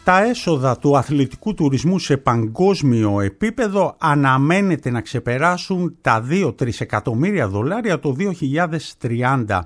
τα έσοδα του αθλητικού τουρισμού σε παγκόσμιο επίπεδο αναμένεται να ξεπεράσουν τα 2-3 εκατομμύρια δολάρια το 2030.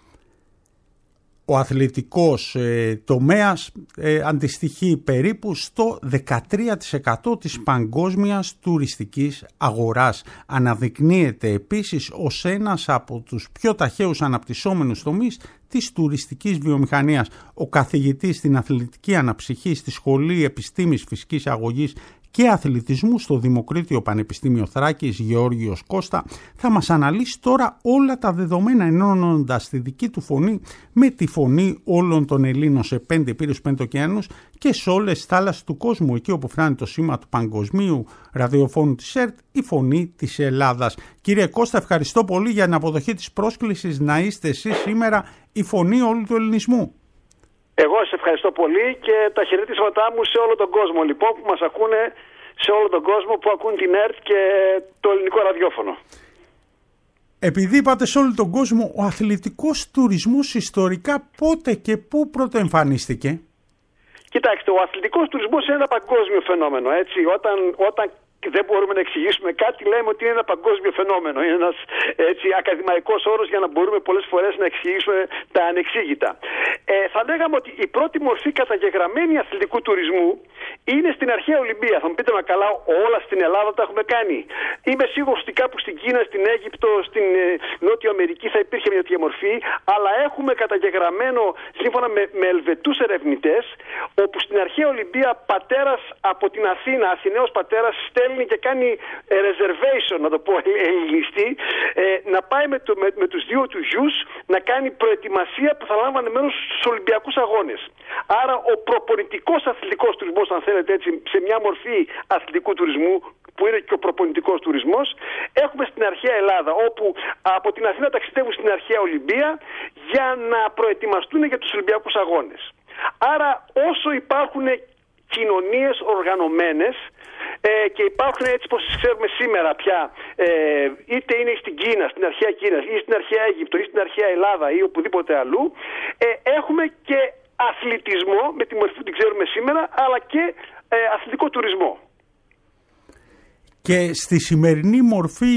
Ο αθλητικός τομέας αντιστοιχεί περίπου στο 13% της παγκόσμιας τουριστικής αγοράς. Αναδεικνύεται επίσης ως ένας από τους πιο ταχαίους αναπτυσσόμενους τομείς της τουριστικής βιομηχανίας. Ο καθηγητής στην αθλητική αναψυχή στη Σχολή Επιστήμης Φυσικής Αγωγής και Αθλητισμού στο Δημοκρίτιο Πανεπιστήμιο Θράκης, Γεώργιος Κώστα, θα μας αναλύσει τώρα όλα τα δεδομένα, ενώνοντας τη δική του φωνή με τη φωνή όλων των Ελλήνων σε 5 ηπείρους, 5 ωκεανούς και σε όλες τις θάλασσες του κόσμου, εκεί όπου φτάνει το σήμα του παγκοσμίου ραδιοφώνου της ΕΡΤ, η φωνή της Ελλάδας. Κύριε Κώστα, ευχαριστώ πολύ για την αποδοχή της πρόσκλησης να είστε εσείς σήμερα η φωνή όλου του ελληνισμού. Εγώ σας ευχαριστώ πολύ και τα χαιρετίσματά μου σε όλο τον κόσμο λοιπόν που μας ακούνε, σε όλο τον κόσμο που ακούν την ΕΡΤ και το ελληνικό ραδιόφωνο. Επειδή είπατε σε όλο τον κόσμο, ο αθλητικός τουρισμός ιστορικά πότε και πού πρωτοεμφανίστηκε? Κοιτάξτε, ο αθλητικός τουρισμός είναι ένα παγκόσμιο φαινόμενο, έτσι. Όταν δεν μπορούμε να εξηγήσουμε κάτι, λέμε ότι είναι ένα παγκόσμιο φαινόμενο. Είναι ένας ακαδημαϊκός όρος για να μπορούμε πολλές φορές να εξηγήσουμε τα ανεξήγητα. Θα λέγαμε ότι η πρώτη μορφή καταγεγραμμένη αθλητικού τουρισμού είναι στην αρχαία Ολυμπία. Θα μου πείτε, μα καλά, όλα στην Ελλάδα τα έχουμε κάνει? Είμαι σίγουρος ότι κάπου στην Κίνα, στην Αίγυπτο, στην Νότια Αμερική θα υπήρχε μια τέτοια μορφή, αλλά έχουμε καταγεγραμμένο σύμφωνα με Ελβετούς ερευνητές, όπου στην αρχαία Ολυμπία πατέρας από την Αθήνα, Αθηναίος πατέρας, στέλνει και κάνει reservation, να το πω ελληνιστή, να πάει με τους δύο του γιους να κάνει προετοιμασία που θα λάμβανε μέρος στους Ολυμπιακούς Αγώνες. Άρα ο προπονητικός αθλητικός τουρισμός, αν θέλετε έτσι, σε μια μορφή αθλητικού τουρισμού, που είναι και ο προπονητικός τουρισμός, έχουμε στην αρχαία Ελλάδα, όπου από την Αθήνα ταξιδεύουν στην αρχαία Ολυμπία για να προετοιμαστούν για τους Ολυμπιακούς Αγώνες. Άρα όσο υπάρχουν κοινωνίες οργανωμένες και υπάρχουν, έτσι πως ξέρουμε σήμερα πια, είτε είναι στην Κίνα, στην αρχαία Κίνα ή στην αρχαία Αίγυπτο ή στην αρχαία Ελλάδα ή οπουδήποτε αλλού, έχουμε και αθλητισμό με τη μορφή που την ξέρουμε σήμερα, αλλά και αθλητικό τουρισμό. Και στη σημερινή μορφή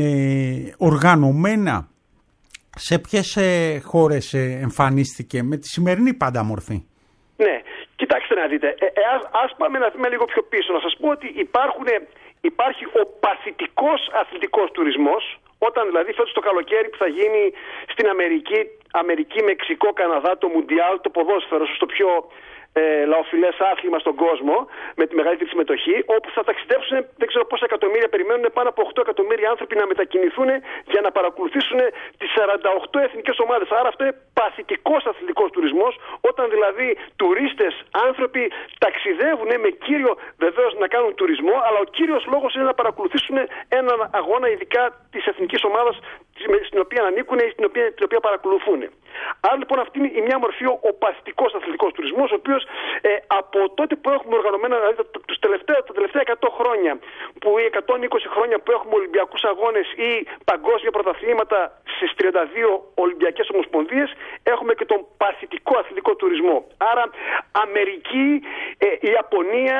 οργανωμένα, σε ποιες χώρες εμφανίστηκε με τη σημερινή πάντα μορφή? Ναι, κοιτάξτε να δείτε, ας πάμε να δούμε λίγο πιο πίσω. Να σας πω ότι υπάρχει ο παθητικός αθλητικός τουρισμός, όταν δηλαδή φέτος το καλοκαίρι που θα γίνει στην Αμερική, Μεξικό, Καναδά, το Μουντιάλ, το ποδόσφαιρο, στο πιο λαοφιλές άθλημα στον κόσμο, με τη μεγαλύτερη συμμετοχή, όπου θα ταξιδέψουν δεν ξέρω πόσα εκατομμύρια, περιμένουν πάνω από 8 εκατομμύρια άνθρωποι να μετακινηθούν για να παρακολουθήσουν τις 48 εθνικές ομάδες. Άρα αυτό είναι παθητικός αθλητικός τουρισμός, όταν δηλαδή τουρίστες, άνθρωποι ταξιδεύουν με κύριο βεβαίως να κάνουν τουρισμό, αλλά ο κύριος λόγος είναι να παρακολουθήσουν έναν αγώνα, ειδικά της εθνικής ομάδας στην οποία ανήκουν ή την οποία παρακολουθούν. Άρα λοιπόν αυτή είναι η μια μορφή, ο παθητικός αθλητικός τουρισμός, ο οποίος από τότε που έχουμε οργανωμένα, δηλαδή τα τελευταία 100 χρόνια, που οι 120 χρόνια που έχουμε Ολυμπιακούς Αγώνες ή παγκόσμια πρωταθλήματα στις 32 Ολυμπιακές Ομοσπονδίες, έχουμε και τον παθητικό αθλητικό τουρισμό. Άρα Αμερική, η Ιαπωνία,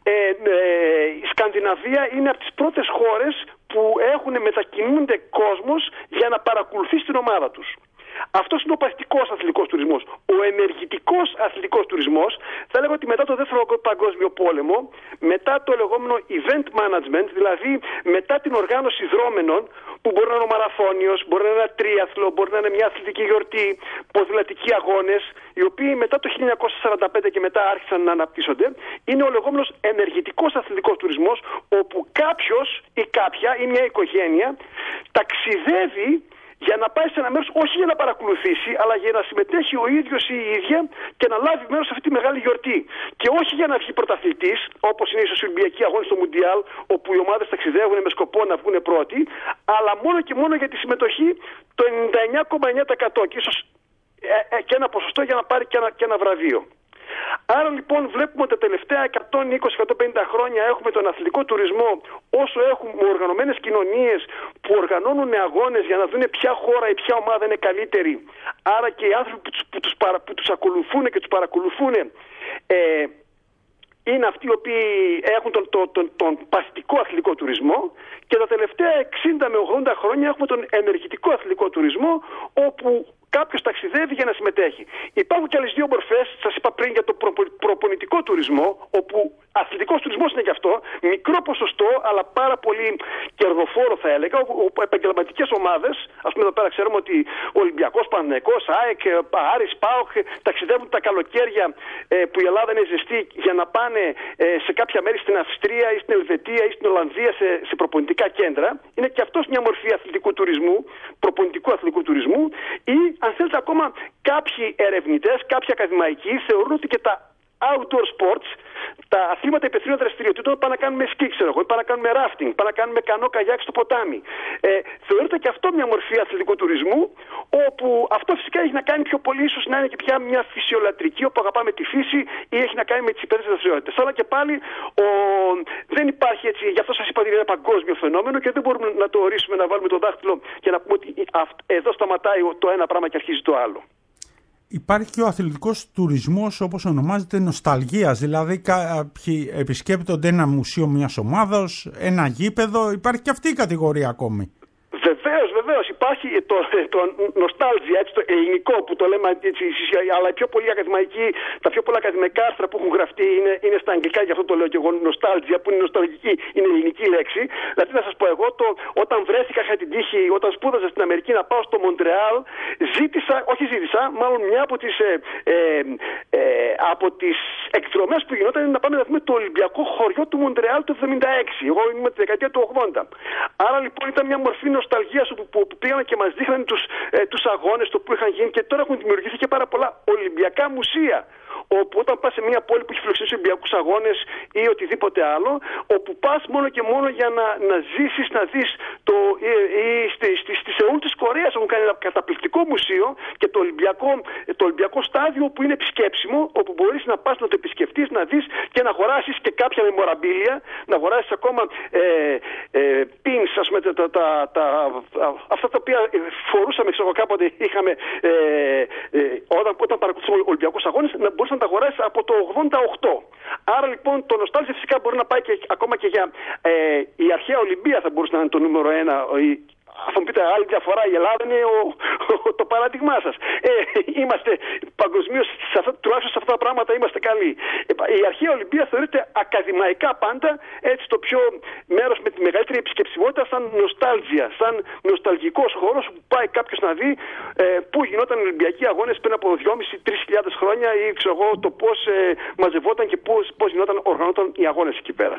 η Σκανδιναβία είναι από τις πρώτες χώρες που μετακινούνται κόσμος για να παρακολουθήσει την ομάδα τους. Αυτός είναι ο παθητικός αθλητικός τουρισμός. Ο ενεργητικός αθλητικός τουρισμός, θα λέγω ότι μετά το δεύτερο παγκόσμιο πόλεμο, μετά το λεγόμενο event management, δηλαδή μετά την οργάνωση δρόμενων, που μπορεί να είναι ο μαραθώνιος, μπορεί να είναι ένα τρίαθλο, μπορεί να είναι μια αθλητική γιορτή, ποδηλατικοί αγώνες, οι οποίοι μετά το 1945 και μετά άρχισαν να αναπτύσσονται, είναι ο λεγόμενος ενεργητικός αθλητικός τουρισμός, όπου κάποιος ή κάποια ή μια οικογένεια ταξιδεύει για να πάει σε ένα μέρος, όχι για να παρακολουθήσει, αλλά για να συμμετέχει ο ίδιος ή η ίδια και να λάβει μέρος σε αυτή τη μεγάλη γιορτή. Και όχι για να βγει πρωταθλητής, όπως είναι οι Ολυμπιακοί Αγώνες στο Μουντιάλ, όπου οι ομάδες ταξιδεύουν με σκοπό να βγουν πρώτοι, αλλά μόνο και μόνο για τη συμμετοχή το 99,9% και ίσως και ένα ποσοστό για να πάρει και ένα βραβείο. Άρα λοιπόν βλέπουμε ότι τα τελευταία 120-150 χρόνια έχουμε τον αθλητικό τουρισμό, όσο έχουμε οργανωμένες κοινωνίες που οργανώνουν αγώνες για να δουν ποια χώρα ή ποια ομάδα είναι καλύτερη. Άρα και οι άνθρωποι που τους ακολουθούν και τους παρακολουθούν είναι αυτοί οι οποίοι έχουν τον παθητικό αθλητικό τουρισμό, και τα τελευταία 60 με 80 χρόνια έχουμε τον ενεργητικό αθλητικό τουρισμό, όπου κάποιος ταξιδεύει για να συμμετέχει. Υπάρχουν και άλλες δύο μορφές, σας είπα πριν για το προπονητικό τουρισμό, όπου αθλητικός τουρισμός είναι και αυτό, μικρό ποσοστό, αλλά πάρα πολύ κερδοφόρο θα έλεγα, όπου επαγγελματικές ομάδες, ας πούμε εδώ πέρα ξέρουμε ότι ο Ολυμπιακός, Παναθηναϊκός, ΑΕΚ, Άρης, ΠΑΟΚ ταξιδεύουν τα καλοκαίρια που η Ελλάδα είναι ζεστή για να πάνε σε κάποια μέρη στην Αυστρία ή στην Ελβετία ή στην Ολλανδία σε προπονητικά κέντρα. Είναι και αυτός μια μορφή αθλητικού τουρισμού, προπονητικού αθλητικού τουρισμού, ή αν θέλετε ακόμα κάποιοι ερευνητές, κάποιοι ακαδημαϊκοί θεωρούν ότι και τα outdoor sports, τα αθλήματα υπευθύνων δραστηριοτήτων, πάνε να κάνουμε σκι, ξέρω εγώ, πάνε να κάνουμε rafting, πάνε να κάνουμε κανό καγιάκ στο ποτάμι. Θεωρείται και αυτό μια μορφή αθλητικού τουρισμού, όπου αυτό φυσικά έχει να κάνει πιο πολύ, ίσως να είναι και πια μια φυσιολατρική, όπου αγαπάμε τη φύση, ή έχει να κάνει με τις υπέρτατες δραστηριότητες. Αλλά και πάλι δεν υπάρχει έτσι, γι' αυτό σας είπα ότι είναι ένα παγκόσμιο φαινόμενο και δεν μπορούμε να το ορίσουμε, να βάλουμε το δάχτυλο και να πούμε ότι εδώ σταματάει το ένα πράγμα και αρχίζει το άλλο. Υπάρχει και ο αθλητικός τουρισμός, όπως ονομάζεται, νοσταλγίας. Δηλαδή κάποιοι επισκέπτονται ένα μουσείο μιας ομάδας, ένα γήπεδο. Υπάρχει και αυτή η κατηγορία ακόμη. Βεβαίως. Υπάρχει το νοστάλγια, έτσι, το ελληνικό που το λέμε έτσι, αλλά τα πιο πολλά ακαδημαϊκά άρθρα που έχουν γραφτεί είναι στα αγγλικά, γι' αυτό το λέω και εγώ, νοστάλγια, που είναι νοσταλγική, είναι ελληνική λέξη. Δηλαδή να σας πω εγώ, όταν βρέθηκα, είχα την τύχη, όταν σπούδαζα στην Αμερική να πάω στο Μοντρεάλ, μάλλον μια από τις εκδρομές που γινόταν είναι να πάμε να δούμε το Ολυμπιακό χωριό του Μοντρεάλ του 1976. Εγώ ήμουν τη δεκαετία του 80. Άρα λοιπόν ήταν μια μορφή νοσταλγίας που πήγαν και μας δείχναν τους αγώνες που είχαν γίνει, και τώρα έχουν δημιουργηθεί και πάρα πολλά Ολυμπιακά μουσεία. Όπου όταν πας σε μια πόλη που έχει φιλοξενήσει Ολυμπιακούς αγώνες ή οτιδήποτε άλλο, όπου πας μόνο και μόνο για να ζήσεις, να δεις στη Σεούλ της Κορέας έχουν κάνει ένα καταπληκτικό μουσείο, και το Ολυμπιακό στάδιο που είναι επισκέψιμο, όπου μπορείς να πας να το επισκεφτείς, να δεις και να αγοράσεις και κάποια μεμοραμπίλια, να αγοράσεις ακόμα pins, ας πούμε, αυτά τα οποία φορούσαμε, ξέρω, κάποτε είχαμε όταν παρακολουθούσαμε Ολυμπιακούς αγώνες, να μπορείς να τα αγοράσεις από το 88. Άρα λοιπόν το νοστάλγια φυσικά μπορεί να πάει και ακόμα και για η αρχαία Ολυμπία, θα μπορούσε να είναι το νούμερο 1. Θα μου πείτε, άλλη διαφορά, η Ελλάδα είναι το παράδειγμά σας. Είμαστε παγκοσμίως, τουλάχιστον σε αυτά τα πράγματα είμαστε καλοί. Η αρχαία Ολυμπία θεωρείται ακαδημαϊκά πάντα έτσι το πιο μέρος με τη μεγαλύτερη επισκεψιμότητα, σαν νοστάλγια, σαν νοσταλγικός χώρος που πάει κάποιος να δει πού γινόταν οι Ολυμπιακοί αγώνες πριν από 2.500-3.000 χρόνια, ή ξέρω εγώ το πώς μαζευόταν και πώς οργανώταν οι αγώνες εκεί πέρα.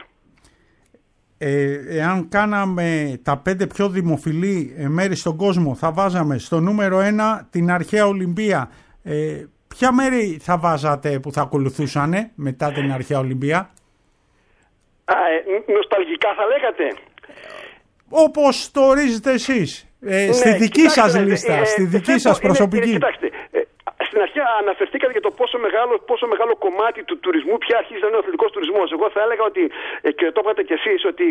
Εάν κάναμε τα 5 πιο δημοφιλή μέρη στον κόσμο, θα βάζαμε στο νούμερο 1 την αρχαία Ολυμπία. Ποια μέρη θα βάζατε που θα ακολουθούσανε μετά την αρχαία Ολυμπία? Νοσταλγικά θα λέγατε? Όπως το ορίζετε εσείς. Στη δική σας λίστα, στη δική σας προσωπική. Κοιτάξτε, στην αρχή αναφερθήκατε για το πόσο μεγάλο κομμάτι του τουρισμού πια αρχίζει να είναι ο αθλητικός τουρισμός. Εγώ θα έλεγα ότι, και το είπατε κι εσείς, ότι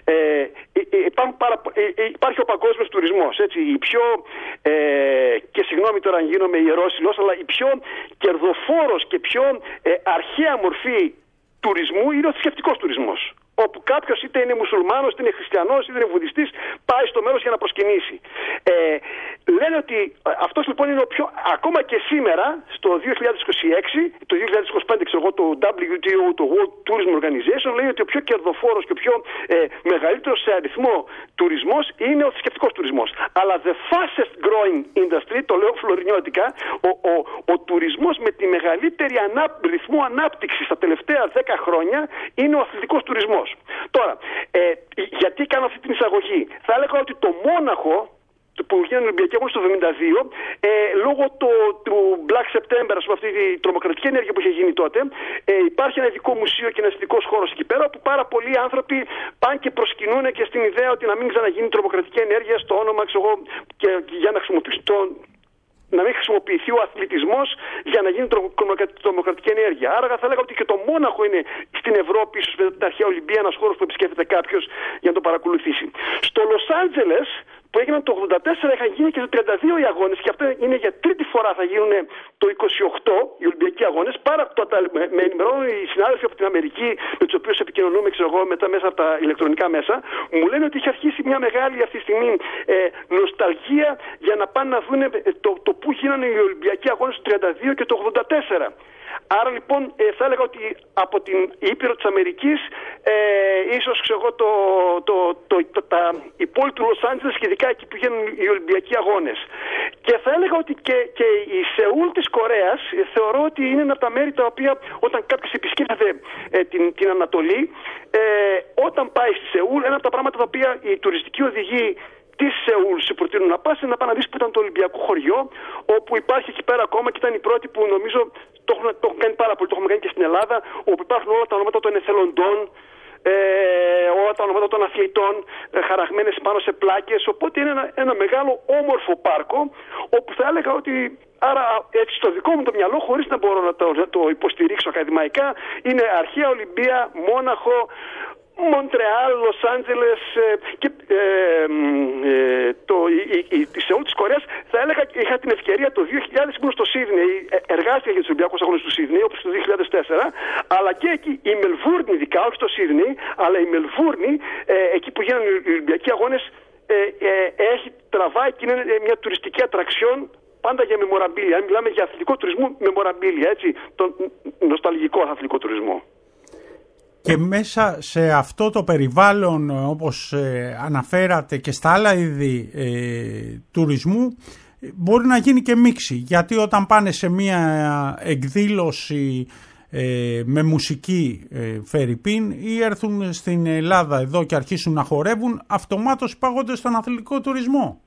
υπάρχει ο παγκόσμιος τουρισμός. Έτσι, και συγγνώμη τώρα αν γίνομαι ιερόσιλος, αλλά η πιο κερδοφόρος και πιο αρχαία μορφή τουρισμού είναι ο θρησκευτικός τουρισμός. Όπου κάποιος είτε είναι μουσουλμάνος, είτε είναι χριστιανός, είτε είναι βουδιστής, πάει στο μέρος για να προσκυνήσει. Λένε ότι αυτός λοιπόν είναι ακόμα και σήμερα, στο 2026, το 2025 ξέρω εγώ, το WTO, το World Tourism Organization, λέει ότι ο πιο κερδοφόρος και ο πιο μεγαλύτερος σε αριθμό τουρισμός είναι ο θρησκευτικός τουρισμός. Αλλά the fastest growing industry, το λέω φλωρινιώτικα, ο τουρισμός με τη μεγαλύτερη ρυθμό ανάπτυξη στα τελευταία 10 χρόνια είναι ο αθλητικός τουρισμός. Τώρα, γιατί κάνω αυτή την εισαγωγή? Θα έλεγα ότι το Μόναχο, που γίνανε Ολυμπιακοί Αγώνες το 1972, λόγω του Black September, αυτή τη τρομοκρατική ενέργεια που είχε γίνει τότε, υπάρχει ένα ειδικό μουσείο και ένας ειδικός χώρος εκεί πέρα, που πάρα πολλοί άνθρωποι πάνε και προσκυνούν και στην ιδέα ότι να μην ξαναγίνει τρομοκρατική ενέργεια στο όνομα, και για να χρησιμοποιήσουν να μην χρησιμοποιηθεί ο αθλητισμός για να γίνει τρομοκρατική ενέργεια. Άρα θα έλεγα ότι και το Μόναχο είναι στην Ευρώπη, ίσως μετά την αρχαία Ολυμπία, ένας χώρος που επισκέφτεται κάποιος για να το παρακολουθήσει. Στο Λος Άντζελες, που έγιναν το 84 είχαν γίνει και το 32 οι αγώνες, και αυτό είναι για τρίτη φορά θα γίνουν το 28 οι Ολυμπιακοί αγώνες. Με ενημερώνουν οι συνάδελφοι από την Αμερική, με τους οποίους επικοινωνούμε, ξέρω εγώ, μετά μέσα από τα ηλεκτρονικά μέσα, μου λένε ότι έχει αρχίσει μια μεγάλη αυτή τη στιγμή νοσταλγία για να πάνε να δουν το που γίνανε οι Ολυμπιακοί αγώνες το 32 και το 84. Άρα λοιπόν θα έλεγα ότι από την Ήπειρο της Αμερικής ίσως η πόλη του Λος Άντζελες και ειδικά εκεί που γίνουν οι Ολυμπιακοί αγώνες. Και θα έλεγα ότι και η Σεούλ της Κορέας θεωρώ ότι είναι ένα από τα μέρη τα οποία όταν κάποιος επισκέπτεται την Ανατολή, όταν πάει στη Σεούλ, ένα από τα πράγματα τα οποία οι τουριστικοί οδηγοί τη Σεούλ σου προτείνουν να πας, να πάνε να δεις που ήταν το Ολυμπιακό χωριό, όπου υπάρχει εκεί πέρα ακόμα και ήταν οι πρώτοι που νομίζω το έχουν κάνει πάρα πολύ, το έχουμε κάνει και στην Ελλάδα, όπου υπάρχουν όλα τα ονόματα των εθελοντών, όλα τα ονόματα των αθλητών χαραγμένες πάνω σε πλάκες, οπότε είναι ένα μεγάλο όμορφο πάρκο, όπου θα έλεγα ότι, άρα έτσι στο δικό μου το μυαλό, χωρίς να μπορώ να το υποστηρίξω ακαδημαϊκά, είναι αρχαία Ολυμπία, Μόναχο, Μοντρεάλ, Λος Άντζελες και τη Σεούλ της Κορέας. Θα έλεγα, είχα την ευκαιρία το 2000, ήμουν στο Σίδνεϊ, εργάστηκα για τους Ολυμπιακούς Αγώνες του Σίδνεϊ, όπως το 2004, αλλά και εκεί η Μελβούρνη, ειδικά, όχι στο Σίδνεϊ, αλλά η Μελβούρνη, εκεί που γίνανε οι Ολυμπιακοί Αγώνες, τραβάει και είναι μια τουριστική ατραξιόν πάντα για μεμοραμπίλια. Αν μιλάμε για αθλητικό τουρισμό, μεμοραμπίλια, έτσι, τον νοσταλγικό αθλητικό τουρισμό. Και μέσα σε αυτό το περιβάλλον, όπως αναφέρατε και στα άλλα είδη τουρισμού, μπορεί να γίνει και μίξη. Γιατί όταν πάνε σε μια εκδήλωση με μουσική φερρυπίν ή έρθουν στην Ελλάδα εδώ και αρχίσουν να χορεύουν, αυτομάτως πάγονται στον αθλητικό τουρισμό.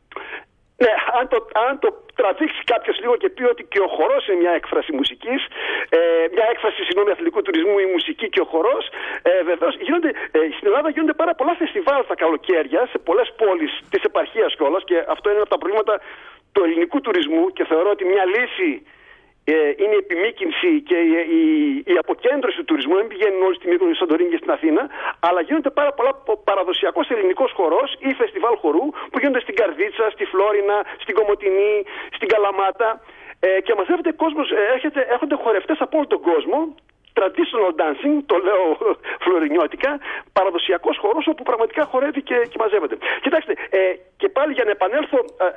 Ναι, αν το τραβήξει κάποιος λίγο και πει ότι και ο χορός είναι μια έκφραση μουσικής, μια έκφραση αθλητικού τουρισμού, η μουσική και ο χορός, βεβαίως στην Ελλάδα γίνονται πάρα πολλά φεστιβάλ τα καλοκαίρια σε πολλές πόλεις της επαρχίας κιόλας, και αυτό είναι ένα από τα προβλήματα του ελληνικού τουρισμού, και θεωρώ ότι μια λύση είναι η επιμήκυνση και η αποκέντρωση του τουρισμού. Δεν πηγαίνουν όλοι στη Μύκονο, στη Σαντορίνη και στην Αθήνα, αλλά γίνονται πάρα πολλά παραδοσιακός ελληνικός χορός ή φεστιβάλ χορού που γίνονται στην Καρδίτσα, στη Φλόρινα, στην Κομοτηνή, στην Καλαμάτα, και μαζεύεται κόσμος, έρχονται χορευτές από όλο τον κόσμο. Traditional dancing, το λέω φλωρινιώτικα, παραδοσιακός χορός όπου πραγματικά χορεύει και μαζεύεται. Κοιτάξτε, και πάλι για να επανέλθω,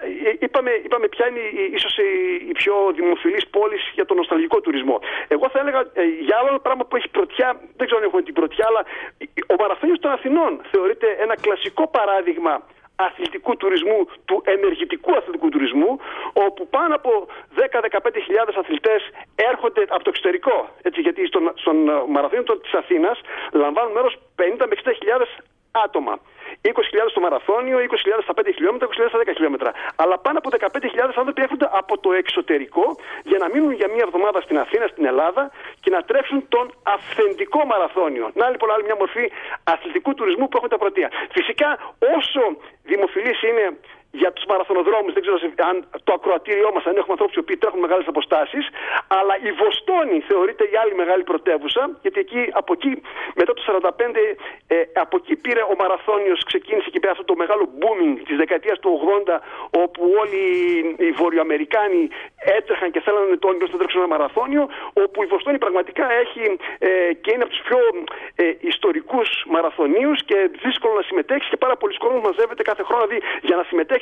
είπαμε ποια είναι ίσως η πιο δημοφιλής πόλη για τον νοσταλγικό τουρισμό. Εγώ θα έλεγα για άλλο πράγμα που έχει πρωτιά, δεν ξέρω αν έχουμε την πρωτιά, αλλά ο Μαραθώνιος των Αθηνών θεωρείται ένα κλασικό παράδειγμα αθλητικού τουρισμού, του ενεργητικού αθλητικού τουρισμού, όπου πάνω από 10-15.000 αθλητές έρχονται από το εξωτερικό. Έτσι, γιατί στον Μαραθώνιο της Αθήνας λαμβάνουν μέρος 50 με 60.000 άτομα. 20.000 στο μαραθώνιο, 20.000 στα 5 χιλιόμετρα, 20.000 στα 10 χιλιόμετρα. Αλλά πάνω από 15.000 άνθρωποι έρχονται από το εξωτερικό για να μείνουν για μία εβδομάδα στην Αθήνα, στην Ελλάδα, και να τρέξουν τον αυθεντικό μαραθώνιο. Να λοιπόν άλλη μια μορφή αθλητικού τουρισμού που έχουν τα πρωτεία. Φυσικά, όσο δημοφιλής είναι για τους μαραθωνοδρόμους, δεν ξέρω αν το ακροατήριό μας, αν έχουμε ανθρώπους που τρέχουν μεγάλες αποστάσεις, αλλά η Βοστόνη θεωρείται η άλλη μεγάλη πρωτεύουσα, γιατί από εκεί μετά το 45, από εκεί πήρε ο μαραθώνιος, ξεκίνησε και πέρα αυτό το μεγάλο booming της δεκαετίας του 80, όπου όλοι οι Βορειοαμερικάνοι έτρεχαν και θέλανε το όνειρο να τρέξουν ένα μαραθώνιο, όπου η Βοστόνη πραγματικά έχει και είναι από τους πιο ιστορικούς μαραθωνίους και δύσκολο να συμμετέχει, και πάρα πολλοί κόσμος μαζεύεται κάθε χρόνο, δηλαδή για να συμμετέχει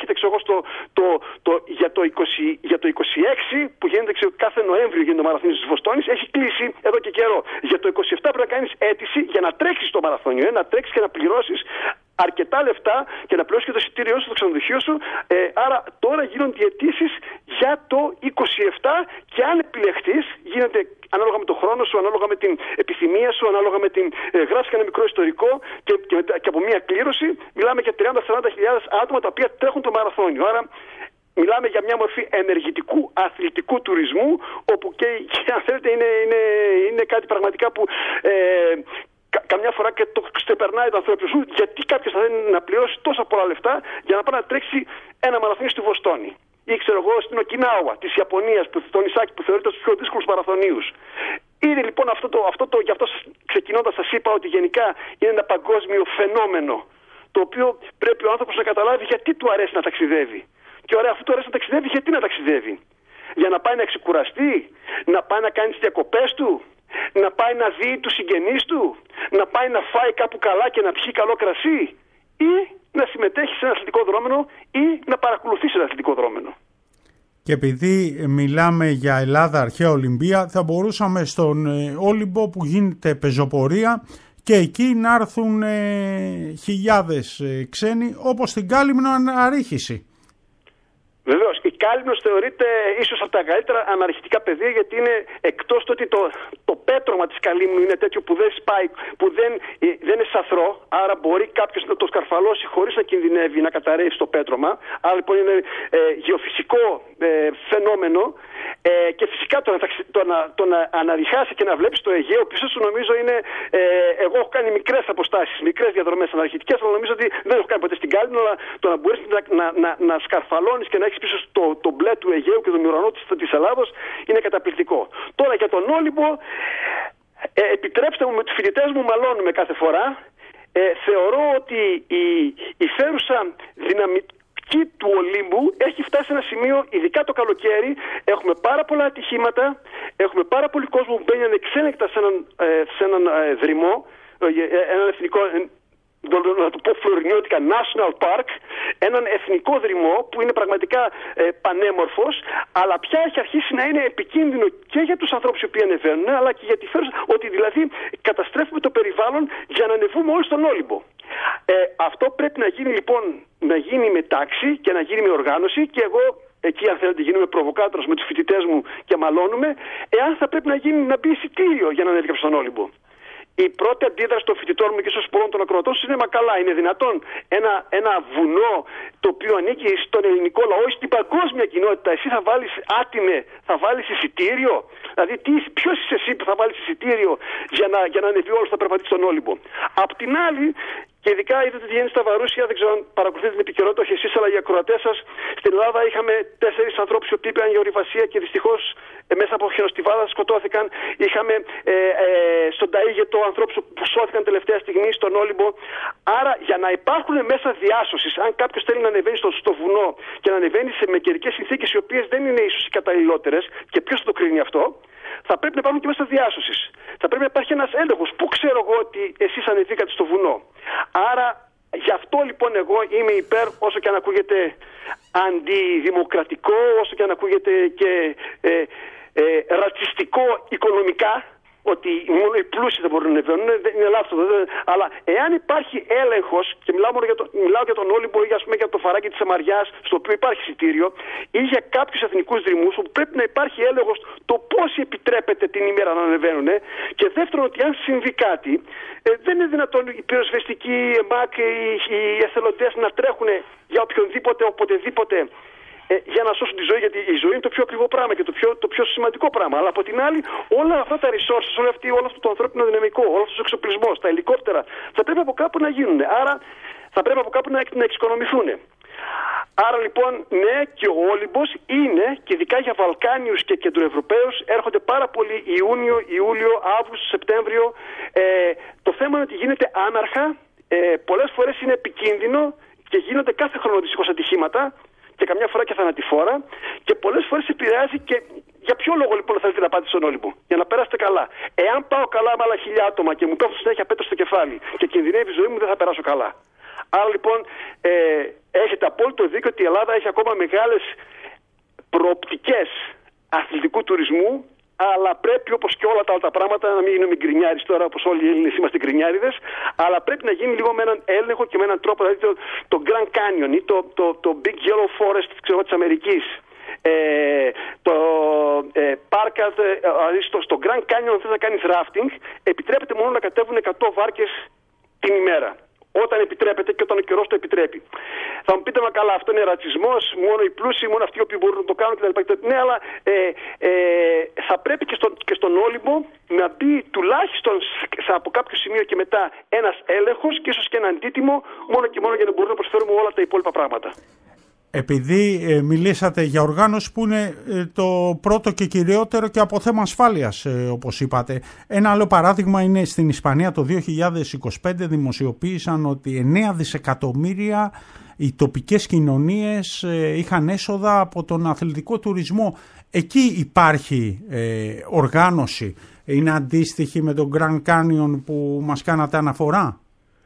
για το 26 που γίνεται κάθε Νοέμβριο, γίνεται το μαραθώνιο της Βοστόνης, έχει κλείσει εδώ και καιρό. Για το 27 πρέπει να κάνεις αίτηση για να τρέξεις το μαραθώνιο, να τρέξεις και να πληρώσεις αρκετά λεφτά και να πληρώσεις και το εισιτήριό σου, το ξενοδοχείο σου. Άρα τώρα γίνονται οι αιτήσεις για το 27, και αν επιλεχτείς, γίνεται ανάλογα με το χρόνο σου, ανάλογα με την επιθυμία σου, ανάλογα με την γράφει και ένα μικρό ιστορικό, και από μια κλήρωση μιλάμε για 30-40.000 άτομα τα οποία τρέχουν το μαραθώνιο. Άρα μιλάμε για μια μορφή ενεργητικού αθλητικού τουρισμού, όπου και αν θέλετε είναι κάτι πραγματικά που καμιά φορά και το ξεπερνάει το ανθρώπινο σου, γιατί κάποιος θα θέλει να πληρώσει τόσα πολλά λεφτά για να πάει να τρέξει ένα μαραθώνιο στη Βοστόνη. Ή ξέρω εγώ στην Οκινάουα της Ιαπωνίας, το νησάκι που θεωρείται στους πιο δύσκολους μαραθωνίους. Είναι λοιπόν γι' αυτό ξεκινώντας σας είπα ότι γενικά είναι ένα παγκόσμιο φαινόμενο το οποίο πρέπει ο άνθρωπος να καταλάβει γιατί του αρέσει να ταξιδεύει. Και ωραία, αφού του αρέσει να ταξιδεύει, γιατί να ταξιδεύει? Για να πάει να ξεκουραστεί, να πάει να κάνει τις διακοπές του, να πάει να δει τους συγγενείς του, να πάει να φάει κάπου καλά και να πιει καλό κρασί, ή να συμμετέχει σε ένα αθλητικό δρόμενο ή να παρακολουθήσει ένα αθλητικό δρόμενο. Και επειδή μιλάμε για Ελλάδα αρχαία Ολυμπία, θα μπορούσαμε στον Όλυμπο που γίνεται πεζοπορία και εκεί να έρθουν χιλιάδες ξένοι, όπως στην Κάλυμνο αναρρίχηση. Βεβαίως, η Κάλυμνος θεωρείται ίσως από τα καλύτερα αναρχητικά πεδία, γιατί είναι, εκτός το ότι το πέτρωμα της Καλύμνου είναι τέτοιο που δεν σπάει, που δεν είναι σαθρό, άρα μπορεί κάποιος να το σκαρφαλώσει χωρίς να κινδυνεύει να καταρρεύσει το πέτρωμα. Άρα λοιπόν είναι γεωφυσικό φαινόμενο, και φυσικά το να αναρριχάσει και να βλέπεις το Αιγαίο πίσω σου, νομίζω είναι, εγώ έχω κάνει μικρές αποστάσεις, μικρές διαδρομές αναρχητικές, αλλά νομίζω ότι δεν έχω κάνει ποτέ στην Κάλυμνο, αλλά το να μπορείς να σκαρφαλώνεις και να έχεις πίσω το μπλε του Αιγαίου και τον ουρανό της Ελλάδος είναι καταπληκτικό. Τώρα για τον Όλυμπο, επιτρέψτε μου, με τους φοιτητές μου μαλώνουμε κάθε φορά. Θεωρώ ότι η φέρουσα δυναμική του Ολύμπου έχει φτάσει σε ένα σημείο, ειδικά το καλοκαίρι. Έχουμε πάρα πολλά ατυχήματα, έχουμε πάρα πολύ κόσμο που μπαίνει ανεξέλεγκτα σε έναν δρυμό, έναν εθνικό, να το πω φλωρινιώτικα, National Park, έναν εθνικό δρυμό που είναι πραγματικά πανέμορφος, αλλά πια έχει αρχίσει να είναι επικίνδυνο και για τους ανθρώπους οι οποίοι ανεβαίνουν, αλλά και για τη φέρουσα, ότι δηλαδή καταστρέφουμε το περιβάλλον για να ανεβούμε όλοι στον Όλυμπο. Αυτό πρέπει να γίνει λοιπόν, να γίνει με τάξη και να γίνει με οργάνωση, και εγώ εκεί, αν θέλετε, γίνουμε προβοκάτορος με τους φοιτητές μου και μαλώνουμε, εάν θα πρέπει να μπει εισιτήριο για να ανέβει κάποιος στον Όλυμπο. Η πρώτη αντίδραση των φοιτητών μου και ίσως πολλών των ακροατών είναι: μα καλά, είναι δυνατόν ένα βουνό το οποίο ανήκει στον ελληνικό λαό ή στην παγκόσμια κοινότητα, εσύ θα βάλεις άτιμε, θα βάλεις εισιτήριο? Δηλαδή, ποιος είσαι εσύ που θα βάλεις εισιτήριο για να ανεβεί όλος, θα περπατήσει στον Όλυμπο? Απ' την άλλη, και ειδικά είδατε τι γίνεται στα Βαρούσια, δεν ξέρω αν παρακολουθείτε την επικαιρότητα, όχι εσείς αλλά οι ακροατές σας. Στην Ελλάδα είχαμε 4 ανθρώπους οι οποίοι πήγαν για ορειβασία και δυστυχώς μέσα από χιονοστιβάδα σκοτώθηκαν. Είχαμε στον Ταΐγετο ανθρώπους που σώθηκαν τελευταία στιγμή στον Όλυμπο. Άρα, για να υπάρχουν μέσα διάσωσης, αν κάποιος θέλει να ανεβαίνει στο βουνό και να ανεβαίνει με καιρικές συνθήκες οι οποίες δεν είναι ίσως οι καταλληλότερες, και ποιος θα το κρίνει αυτό, θα πρέπει να υπάρχουν και μέσα διάσωσης. Θα πρέπει να υπάρχει ένας έλεγχος. Πού ξέρω εγώ ότι εσείς ανεβήκατε στο βουνό? Άρα, γι' αυτό λοιπόν εγώ είμαι υπέρ, όσο και αν ακούγεται αντιδημοκρατικό, όσο και αν ακούγεται και ρατσιστικό οικονομικά, ότι μόνο οι πλούσιοι δεν μπορούν να ανεβαίνουν, είναι λάθος. Αλλά εάν υπάρχει έλεγχος, και μιλάω για τον Όλυμπο ή για το φαράκι της Σαμαριάς, στο οποίο υπάρχει εισιτήριο, ή για κάποιους εθνικούς δρυμούς, όπου πρέπει να υπάρχει έλεγχος το πόσοι επιτρέπεται την ημέρα να ανεβαίνουν. Και δεύτερον, ότι αν συμβεί κάτι, δεν είναι δυνατόν οι πυροσβεστικοί, οι ΕΜΑΚ, οι εθελοντές να τρέχουν για οποιονδήποτε, οποτεδήποτε, για να σώσουν τη ζωή, γιατί η ζωή είναι το πιο ακριβό πράγμα και το πιο σημαντικό πράγμα. Αλλά από την άλλη, όλα αυτά τα resources, όλο αυτό το ανθρώπινο δυναμικό, όλο αυτό ο εξοπλισμός, τα ελικόπτερα, θα πρέπει από κάπου να γίνουν. Άρα θα πρέπει από κάπου να εξοικονομηθούν. Άρα λοιπόν, ναι, και ο Όλυμπος είναι, και ειδικά για Βαλκάνιους και Κεντροευρωπαίους, έρχονται πάρα πολύ Ιούνιο, Ιούλιο, Αύγουστο, Σεπτέμβριο. Το θέμα είναι ότι γίνεται άναρχα, πολλές φορές είναι επικίνδυνο και γίνονται κάθε χρόνο δυστυχώς ατυχήματα, και καμιά φορά και θανατηφόρα, και πολλές φορές επηρεάζει. Και για ποιο λόγο λοιπόν θέλετε να πάτε στον Όλυμπο? Για να περάσετε καλά. Εάν πάω καλά με άλλα 1000 άτομα και μου πέφτουν συνέχεια πέτρα στο κεφάλι και κινδυνεύει η ζωή μου, δεν θα περάσω καλά. Άρα λοιπόν, έχετε απόλυτο δίκιο ότι η Ελλάδα έχει ακόμα μεγάλες προοπτικές αθλητικού τουρισμού, αλλά πρέπει, όπως και όλα τα άλλα πράγματα, να μην γίνουμε γκρινιάριδες τώρα, όπως όλοι οι Έλληνες είμαστε γκρινιάριδες, αλλά πρέπει να γίνει λίγο με έναν έλεγχο και με έναν τρόπο. Δηλαδή το Grand Canyon ή το Big Yellow Forest της Αμερικής, το πάρκα, στο Grand Canyon, αν θες να κάνεις rafting, επιτρέπεται μόνο να κατέβουν 100 βάρκες την ημέρα. Όταν επιτρέπεται και όταν ο καιρός το επιτρέπει. Θα μου πείτε, μα καλά, αυτό είναι ρατσισμός, μόνο οι πλούσιοι, μόνο αυτοί οι οποίοι μπορούν να το κάνουν κτλ. Ναι, αλλά θα πρέπει και στον Όλυμπο να μπει τουλάχιστον από κάποιο σημείο και μετά ένας έλεγχος και ίσως και ένα αντίτιμο, μόνο και μόνο για να μπορούμε να προσφέρουμε όλα τα υπόλοιπα πράγματα. Επειδή μιλήσατε για οργάνωση που είναι το πρώτο και κυριότερο και από θέμα ασφάλειας, όπως είπατε. Ένα άλλο παράδειγμα είναι στην Ισπανία το 2025 δημοσιοποίησαν ότι 9 δισεκατομμύρια οι τοπικές κοινωνίες είχαν έσοδα από τον αθλητικό τουρισμό. Εκεί υπάρχει οργάνωση. Είναι αντίστοιχη με τον Grand Canyon που μας κάνατε αναφορά?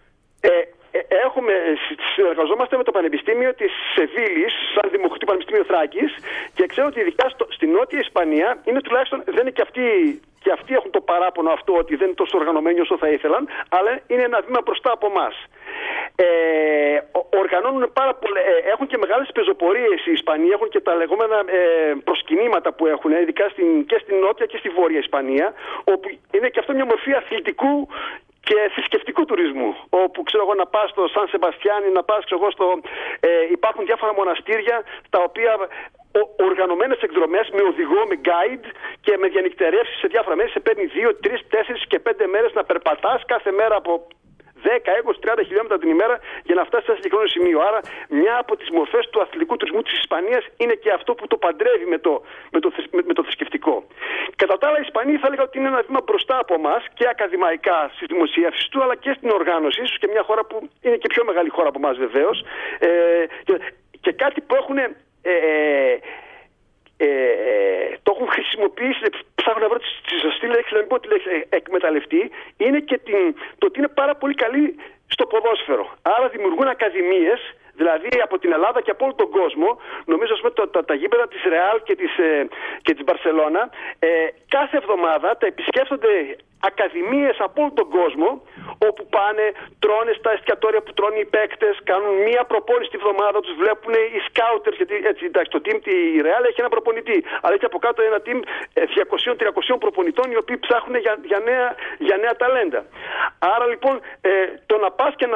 Συνεργαζόμαστε με το Πανεπιστήμιο της Σεβίλης, σαν Δημοκρατικό Πανεπιστήμιο Θράκης, και ξέρω ότι ειδικά στην Νότια Ισπανία είναι τουλάχιστον, δεν είναι και αυτοί έχουν το παράπονο αυτό ότι δεν είναι τόσο οργανωμένοι όσο θα ήθελαν, αλλά είναι ένα βήμα μπροστά από εμάς. Οργανώνουν πάρα πολλά, έχουν και μεγάλες πεζοπορίες οι Ισπανοί, έχουν και τα λεγόμενα προσκυνήματα που έχουν, ειδικά και στην Νότια και στη Βόρεια Ισπανία, όπου είναι και αυτό μια μορφή αθλητικού και θρησκευτικού τουρισμού, όπου ξέρω εγώ να πας στο Σαν Σεμπαστιάνι, να πας ξέρω εγώ υπάρχουν διάφορα μοναστήρια τα οποία οργανωμένες εκδρομές με οδηγό, με guide και με διανυκτερεύσεις σε διάφορα μέρη, σε παίρνει 2, 3, 4 και 5 μέρες να περπατάς κάθε μέρα από 10, 20, 30 χιλιόμετρα την ημέρα για να φτάσει σε ένα συγκεκριμένο σημείο. Άρα, μια από τις μορφές του αθλητικού τουρισμού της Ισπανίας είναι και αυτό που το παντρεύει με το θρησκευτικό. Κατά τα άλλα, η Ισπανία θα έλεγα ότι είναι ένα βήμα μπροστά από εμάς και ακαδημαϊκά στις δημοσιεύσεις του, αλλά και στην οργάνωση, ίσως και μια χώρα που είναι και πιο μεγάλη χώρα από εμάς βεβαίως. Και κάτι που έχουν. Το έχουν χρησιμοποιήσει, ψάχνω να βρω τη σωστή λέξη, να μην πω τη λέξη εκμεταλλευτεί, είναι και το ότι είναι πάρα πολύ καλή στο ποδόσφαιρο. Άρα δημιουργούν ακαδημίες, δηλαδή από την Ελλάδα και από όλο τον κόσμο. Νομίζω τα γήπεδα της Ρεάλ και της Μπαρσελώνα κάθε εβδομάδα τα επισκέφτονται ακαδημίες από όλο τον κόσμο, όπου πάνε, τρώνε στα εστιατόρια που τρώνε οι παίκτες, κάνουν μία προπόνηση τη βδομάδα, τους βλέπουν οι σκάουτερς, γιατί έτσι, εντάξει, το team η Real έχει ένα προπονητή, αλλά έχει από κάτω ένα team 200-300 προπονητών οι οποίοι ψάχνουν για νέα ταλέντα. Άρα λοιπόν το να πας και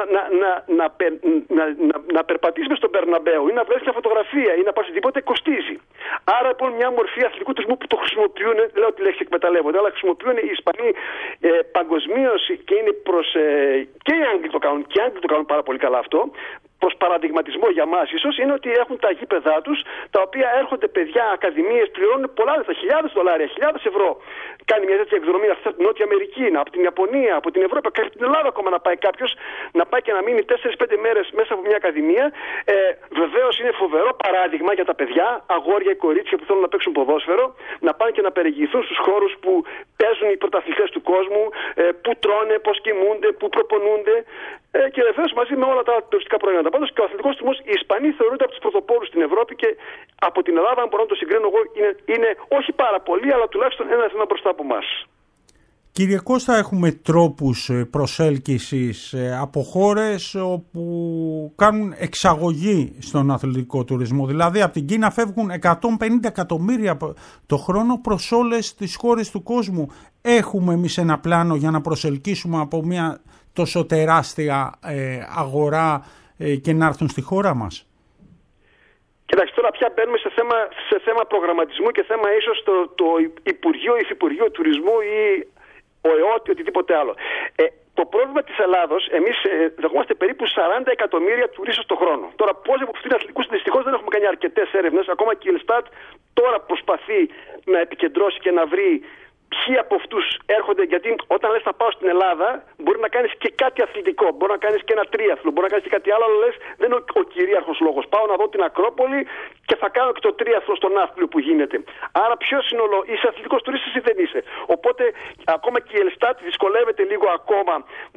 να περπατήσεις μες στον Μπερναμπέου ή να βγάλεις μια φωτογραφία ή να πας οτιδήποτε κοστίζει. Άρα λοιπόν μια μορφή αθλητικού τουρισμού που το χρησιμοποιούν, δεν λέω τη λέξη εκμεταλλεύονται, αλλά χρησιμοποιούν οι Ισπανοί παγκοσμίως και είναι και οι Άγγλοι το κάνουν πάρα πολύ καλά αυτό. Προς παραδειγματισμό για μας ίσως είναι ότι έχουν τα γήπεδά τους, τα οποία έρχονται παιδιά, ακαδημίες, πληρώνουν πολλά λεφτά, $1,000, €1,000. Κάνει μια τέτοια εκδρομή αυτή από την Νότια Αμερική, από την Ιαπωνία, από την Ευρώπη, από την Ελλάδα ακόμα να πάει κάποιος, να πάει και να μείνει 4-5 μέρες μέσα από μια ακαδημία. Βεβαίως είναι φοβερό παράδειγμα για τα παιδιά, αγόρια ή κορίτσια που θέλουν να παίξουν ποδόσφαιρο, να πάνε και να περιηγηθούν στους χώρους που παίζουν οι πρωταθλητές του κόσμου, που τρώνε, πώς κοιμούνται, που προπονούνται. Και βεβαίως μαζί με όλα τα τουριστικά προϊόντα. Πάντως και ο αθλητικός τουρισμός, οι Ισπανοί θεωρούνται από τους πρωτοπόρους στην Ευρώπη και από την Ελλάδα, αν μπορώ να το συγκρίνω εγώ, είναι όχι πάρα πολύ, αλλά τουλάχιστον ένα βήμα μπροστά από εμάς. Κύριε Κώστα, έχουμε τρόπους προσέλκυσης από χώρες όπου κάνουν εξαγωγή στον αθλητικό τουρισμό. Δηλαδή από την Κίνα φεύγουν 150 εκατομμύρια το χρόνο προς όλες τις χώρες του κόσμου. Έχουμε εμείς ένα πλάνο για να προσελκύσουμε από μια τόσο τεράστια αγορά και να έρθουν στη χώρα μας? Κοιτάξτε, τώρα πια μπαίνουμε σε θέμα προγραμματισμού και θέμα ίσως το Υπουργείο, Υφυπουργείο Τουρισμού ή ο ΕΟΤ ή οτιδήποτε άλλο. Το πρόβλημα της Ελλάδος, εμείς δεχόμαστε περίπου 40 εκατομμύρια τουρίστες το χρόνο. Τώρα, πώς είναι αθλητικούς, δυστυχώς δεν έχουμε κάνει αρκετές έρευνες. Ακόμα και η Ελστάτ τώρα προσπαθεί να επικεντρώσει και να βρει ποιοι από αυτούς έρχονται, γιατί όταν λες να πάω στην Ελλάδα, μπορεί να κάνεις και κάτι αθλητικό, μπορεί να κάνεις και ένα τρίαθλο, μπορεί να κάνεις και κάτι άλλο, αλλά λες δεν είναι ο κυρίαρχος λόγος. Πάω να δω την Ακρόπολη και θα κάνω και το τρίαθλο στον Ναύπλιο που γίνεται. Άρα ποιος είναι είσαι αθλητικός τουρίστας ή δεν είσαι? Οπότε ακόμα και η Ελστάτ δυσκολεύεται λίγο ακόμα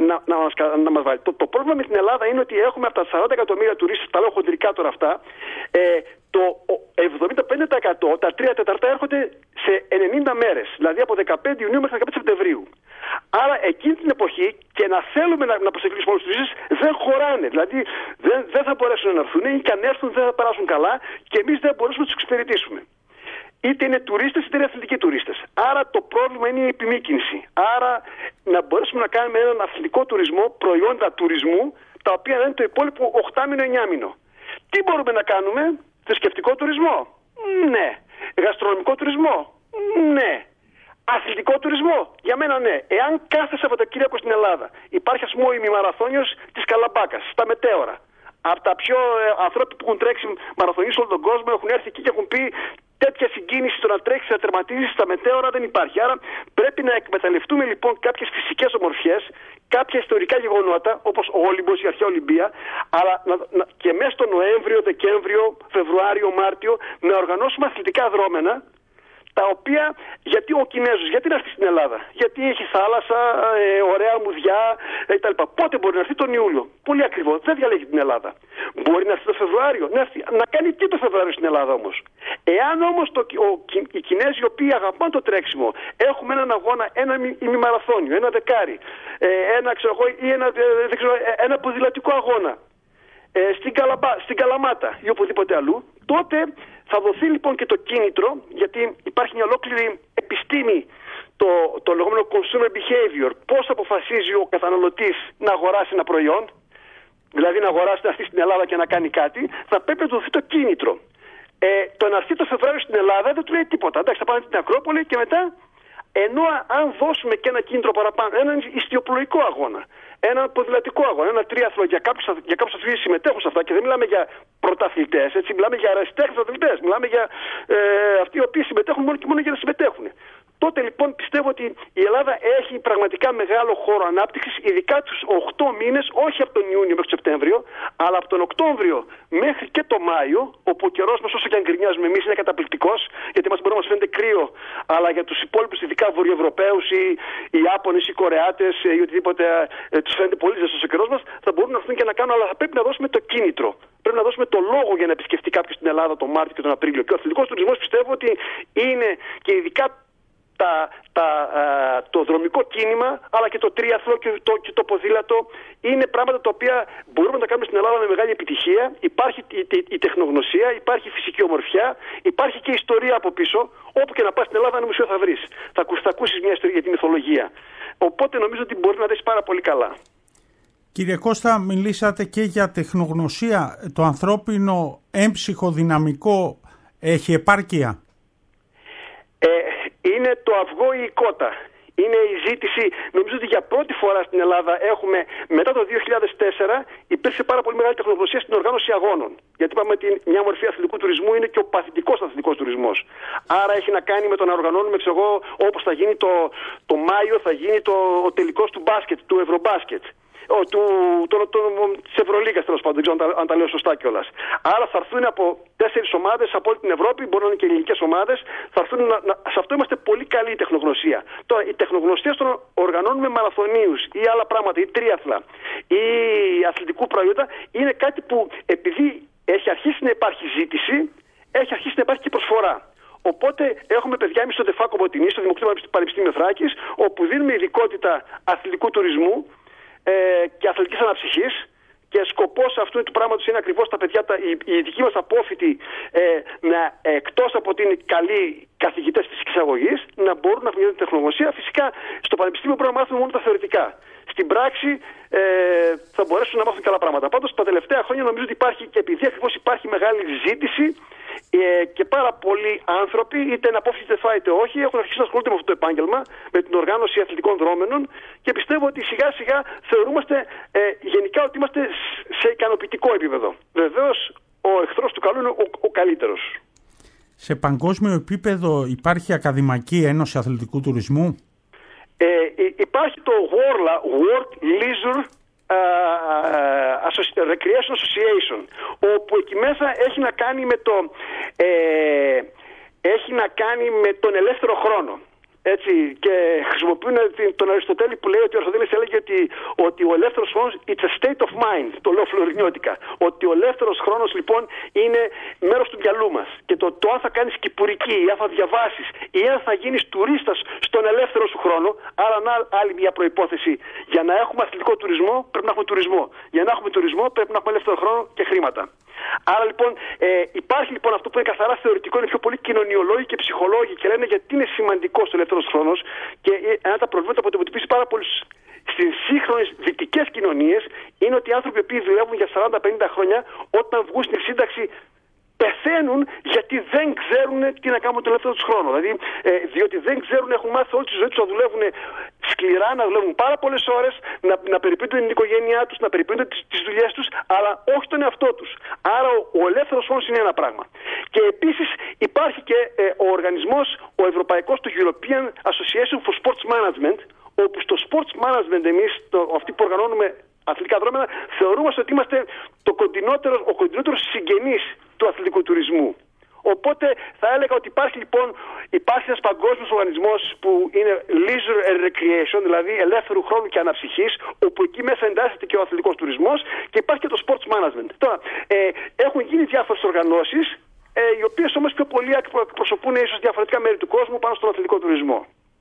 να μας βάλει. Το πρόβλημα με την Ελλάδα είναι ότι έχουμε από τα 40 εκατομμύρια τουρίστες, τα λέω χοντρικά τώρα αυτά, το 75%, τα 3/4 έρχονται σε 90 μέρες, δηλαδή από 15 Ιουνίου μέχρι 15 Σεπτεμβρίου. Άρα εκείνη την εποχή και να θέλουμε να προσελκύσουμε όλους τους τουρίστες δεν χωράνε. Δηλαδή δεν θα μπορέσουν να έρθουν ή και αν έρθουν δεν θα περάσουν καλά και εμείς δεν μπορούμε να τους εξυπηρετήσουμε. Είτε είναι τουρίστες είτε είναι αθλητικοί τουρίστες. Άρα το πρόβλημα είναι η επιμήκυνση. Άρα να μπορέσουμε να κάνουμε έναν αθλητικό τουρισμό, προϊόντα τουρισμού, τα οποία είναι το υπόλοιπο 8μηνο-9μηνο. Τι μπορούμε να κάνουμε? Θρησκευτικό τουρισμό? Ναι. Γαστρονομικό τουρισμό? Ναι. Αθλητικό τουρισμό? Για μένα ναι. Εάν κάθε Σαββατοκύριακο στην Ελλάδα υπάρχει ας πούμε ο ημιμαραθώνιος της Καλαμπάκας, στα Μετέωρα, Από τα πιο ανθρώποι που έχουν τρέξει μαραθωνίες όλο τον κόσμο έχουν έρθει εκεί και έχουν πει τέτοια συγκίνηση στο να τρέξει, να τερματίζει στα μετέωρα δεν υπάρχει. Άρα πρέπει να εκμεταλλευτούμε λοιπόν κάποιες φυσικές ομορφιές, κάποια ιστορικά γεγονότα όπως ο Όλυμπος, η αρχαία Ολυμπία, αλλά και μέσα στο Νοέμβριο, Δεκέμβριο, Φεβρουάριο, Μάρτιο να οργανώσουμε αθλητικά δρόμενα, τα οποία, γιατί ο Κινέζος, γιατί να έρθει στην Ελλάδα, γιατί έχει θάλασσα, ωραία μουδιά κτλ. Πότε μπορεί να έρθει? Τον Ιούλιο. Πολύ ακριβό, δεν διαλέγει την Ελλάδα. Μπορεί να έρθει το Φεβρουάριο, να κάνει τι το Φεβρουάριο στην Ελλάδα όμως? Εάν όμως οι Κινέζοι οι οποίοι αγαπάνε το τρέξιμο, έχουμε έναν αγώνα, ένα ημιμαραθώνιο, ένα δεκάρι, ένα ποδηλατικό αγώνα, στην Καλαμάτα ή οπουδήποτε αλλού, τότε θα δοθεί λοιπόν και το κίνητρο, γιατί υπάρχει μια ολόκληρη επιστήμη, το λεγόμενο consumer behavior, πώς αποφασίζει ο καταναλωτής να αγοράσει ένα προϊόν, δηλαδή να αγοράσει, να έρθει στην Ελλάδα και να κάνει κάτι, θα πρέπει να του δοθεί το κίνητρο. Το να έρθει το Φεβρουάριο στην Ελλάδα δεν του λέει τίποτα. Εντάξει, θα πάνε στην Ακρόπολη και μετά, ενώ αν δώσουμε και ένα κίνητρο παραπάνω, έναν ιστιοπλοϊκό αγώνα, ένα ποδηλατικό αγώνα, ένα τρίαθλο για κάποιους αθλητές συμμετέχουν σε αυτά, και δεν μιλάμε για πρωταθλητές, έτσι, μιλάμε για αεραστέχνες αθλητές, μιλάμε για αυτοί οι οποίοι συμμετέχουν μόνο και μόνο για να συμμετέχουν. Τότε λοιπόν πιστεύω ότι η Ελλάδα έχει πραγματικά μεγάλο χώρο ανάπτυξης, ειδικά τους 8 μήνες, όχι από τον Ιούνιο μέχρι τον Σεπτέμβριο, αλλά από τον Οκτώβριο μέχρι και τον Μάιο, όπου ο καιρός μας, όσο και αν γκρινιάζουμε εμείς, είναι καταπληκτικός, γιατί μπορεί να μας φαίνεται κρύο, αλλά για τους υπόλοιπους, ειδικά Βορειοευρωπαίους ή οι Ιάπωνες ή οι Κορεάτες ή οτιδήποτε τους φαίνεται πολύ ζεστός ο καιρός μας, θα μπορούν να έρθουν και να κάνουν, αλλά θα πρέπει να δώσουμε το κίνητρο. Πρέπει να δώσουμε το λόγο για να επισκεφτεί κάποιος την Ελλάδα τον Μάρτιο και τον Απρίλιο. Και ο αθλητικός τουρισμός πιστεύω ότι είναι, και ειδικά το δρομικό κίνημα, αλλά και το τρίαθλο και το ποδήλατο, είναι πράγματα τα οποία μπορούμε να τα κάνουμε στην Ελλάδα με μεγάλη επιτυχία. Υπάρχει η τεχνογνωσία, υπάρχει η φυσική ομορφιά, υπάρχει και η ιστορία από πίσω. Όπου και να πας στην Ελλάδα, ένα μουσείο θα βρεις. Θα ακούσεις μια ιστορία για τη μυθολογία. Οπότε νομίζω ότι μπορεί να δεις πάρα πολύ καλά. Κύριε Κώστα, μιλήσατε και για τεχνογνωσία. Το ανθρώπινο έμψυχο δυναμικό έχει επάρκεια? Είναι το αυγό ή η κότα. Είναι η ζήτηση. Νομίζω ότι για πρώτη φορά στην Ελλάδα έχουμε, μετά το 2004, υπήρξε πάρα πολύ μεγάλη τεχνογνωσία στην οργάνωση αγώνων. Γιατί είπαμε ότι μια μορφή αθλητικού τουρισμού είναι και ο παθητικός αθλητικός τουρισμός. Άρα έχει να κάνει με το να οργανώνουμε, όπως θα γίνει το Μάιο, θα γίνει ο τελικός του μπάσκετ, του Ευρωμπάσκετ. Της Ευρωλίγας, τέλος πάντων, δεν ξέρω αν τα λέω σωστά κιόλας. Άρα θα έρθουν από 4 ομάδες από όλη την Ευρώπη, μπορεί να είναι και ελληνικές ομάδες, θα έρθουν σε αυτό είμαστε πολύ καλή η τεχνογνωσία. Τώρα, η τεχνογνωσία στον οργανώνουμε μαραθωνίους ή άλλα πράγματα, ή τρίαθλα, ή αθλητικού προϊόντα, είναι κάτι που επειδή έχει αρχίσει να υπάρχει ζήτηση, έχει αρχίσει να υπάρχει και προσφορά. Οπότε έχουμε παιδιά εμείς στο ΔΕΦΑ Κομποτηνή, στο Δημοκρατικό Πανεπιστήμιο Θράκης, όπου δίνουμε ειδικότητα αθλητικού τουρισμού και αθλητικής αναψυχής, και σκοπός αυτού του πράγματος είναι ακριβώς τα παιδιά, οι δικοί μας απόφοιτοι, εκτός από ότι είναι καλοί καθηγητές φυσικής αγωγής, να μπορούν να έχουν τεχνογνωσία. Φυσικά στο πανεπιστήμιο μπορούν να μάθουν μόνο τα θεωρητικά. Στην πράξη θα μπορέσουν να μάθουν καλά πράγματα. Πάντως τα τελευταία χρόνια νομίζω ότι υπάρχει, και επειδή ακριβώς υπάρχει μεγάλη ζήτηση και πάρα πολλοί άνθρωποι, είτε είναι απόφοιτοι είτε είτε όχι, έχουν αρχίσει να ασχολούνται με αυτό το επάγγελμα, με την οργάνωση αθλητικών δρόμενων, και πιστεύω ότι σιγά σιγά θεωρούμαστε γενικά ότι είμαστε σε ικανοποιητικό επίπεδο. Βεβαίως ο εχθρός του καλού είναι ο καλύτερος. Σε παγκόσμιο επίπεδο υπάρχει Ακαδημαϊκή Ένωση Αθλητικού Τουρισμού? Υπάρχει το World Leisure Recreation Association, όπου εκεί μέσα έχει να κάνει με τον ελεύθερο χρόνο. Έτσι, και χρησιμοποιούν τον Αριστοτέλη που λέει ότι ο Αριστοτέλης έλεγε ότι ο ελεύθερος χρόνος it's a state of mind, το λέω φλωρινιώτικα, ότι ο ελεύθερος χρόνος λοιπόν είναι μέρος του μυαλού μας, και το αν θα κάνεις κυπουρική ή αν θα διαβάσεις ή αν θα γίνεις τουρίστας στον ελεύθερο σου χρόνο. Άρα άλλη μια προϋπόθεση για να έχουμε αθλητικό τουρισμό πρέπει να έχουμε τουρισμό, για να έχουμε τουρισμό πρέπει να έχουμε ελεύθερο χρόνο και χρήματα. Άρα λοιπόν υπάρχει λοιπόν αυτό που είναι καθαρά θεωρητικό, είναι πιο πολύ κοινωνιολόγοι και ψυχολόγοι, και λένε γιατί είναι σημαντικός ο ελεύθερος χρόνος, και ένα από τα προβλήματα που αντιμετωπίζει πάρα πολλούς στις σύγχρονες δυτικές κοινωνίες είναι ότι οι άνθρωποι που δουλεύουν για 40-50 χρόνια, όταν βγουν στη σύνταξη πεθαίνουν γιατί δεν ξέρουν τι να κάνουν το ελεύθερο τους χρόνο. Δηλαδή, διότι δεν ξέρουν, έχουν μάθει όλη τη ζωή τους να δουλεύουν σκληρά, να δουλεύουν πάρα πολλές ώρες, να περιποιούνται την οικογένειά τους, να περιποιούνται τις δουλειές τους, αλλά όχι τον εαυτό τους. Άρα ο ελεύθερος χρόνος είναι ένα πράγμα. Και επίσης υπάρχει και ο οργανισμός, ο ευρωπαϊκός, το European Association for Sports Management, όπου στο sports management εμείς, αυτοί που οργανώνουμε αθλητικά δρόμενα, θεωρούμαστε ότι είμαστε ο κοντινότερος συγγενής του αθλητικού τουρισμού. Οπότε θα έλεγα ότι υπάρχει ένας παγκόσμιος οργανισμός που είναι leisure and recreation, δηλαδή ελεύθερου χρόνου και αναψυχής, όπου εκεί μέσα εντάσσεται και ο αθλητικός τουρισμός, και υπάρχει και το sports management. Τώρα, έχουν γίνει διάφορες οργανώσεις, οι οποίες όμως πιο πολύ εκπροσωπούν ίσως διαφορετικά μέρη του κόσμου πάνω στον αθλητικό τουρισμό.